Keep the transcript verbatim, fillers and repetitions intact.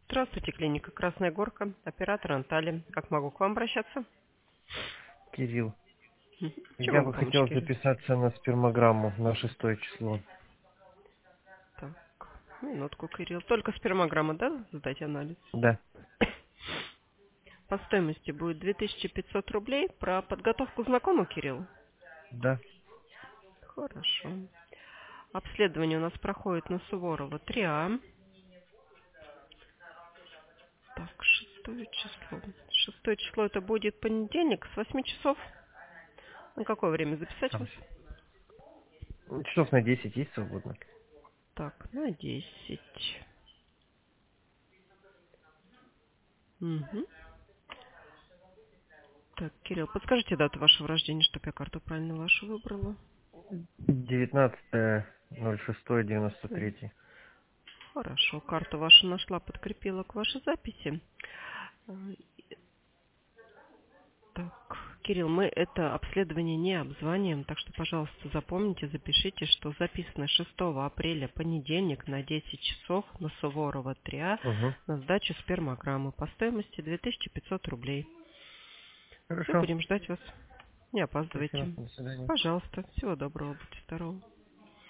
Здравствуйте, клиника Красная Горка, оператор Анталия. Как могу к вам обращаться? Кирилл, Мгм. Чем я могу бы помочь, хотел Кирилл? записаться на спермограмму на шестое число. Так, минутку, Кирилл. Только спермограмма, да, сдать анализ? Да, По стоимости будет две тысячи пятьсот рублей. Про подготовку знакомо, Кирилл? да. Хорошо. Обследование у нас проходит на Суворова три А. Так, шестое число. Шестое число это будет понедельник с восьми часов. На какое время записать Там вас? с- ну, часов на десять есть свободно? Так, на десять. Угу. Так, Кирилл, подскажите дату вашего рождения, чтобы я карту правильно вашу выбрала. девятнадцатое ноль шестое девяносто Всё. третий. Хорошо, карту вашу нашла, подкрепила к вашей записи. А, Так, Кирилл, мы это обследование не обзваниваем, так что, пожалуйста, запомните, запишите, что записано шестого апреля, понедельник, на десять часов на Суворова три А Угу. на сдачу спермограммы по стоимости две тысячи пятьсот рублей. Все, Хорошо. будем ждать вас. Не Спасибо. опаздывайте. До свидания. Пожалуйста, всего доброго, будьте здоровы.